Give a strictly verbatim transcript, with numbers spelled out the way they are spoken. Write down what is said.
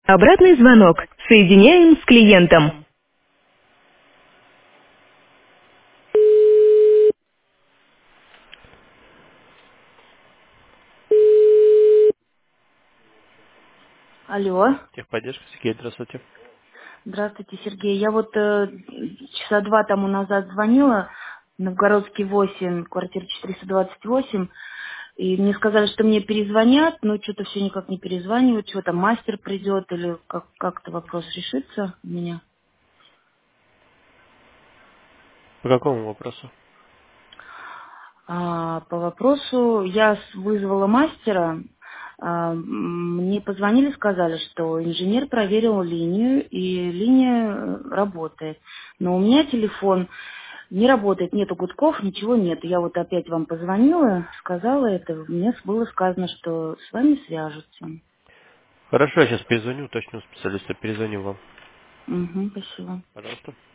Обратный звонок. Соединяем с клиентом. Алло. Техподдержка, Сергей, здравствуйте. Здравствуйте, Сергей. Я вот э, часа два тому назад звонила, Новгородский восемь, квартира четыреста двадцать восемь, и мне сказали, что мне перезвонят, но что-то все никак не перезванивают, что там мастер придет или как- как-то вопрос решится у меня. По какому вопросу? А, по вопросу я с- вызвала мастера, а, м, мне позвонили, сказали, что инженер проверил линию, и линия э, работает. Но у меня телефон не работает, нету гудков, ничего нет. Я вот опять вам позвонила, сказала это, мне было сказано, что с вами свяжутся. Хорошо, я сейчас перезвоню, точно специалиста перезвоню вам. Угу, спасибо. Пожалуйста.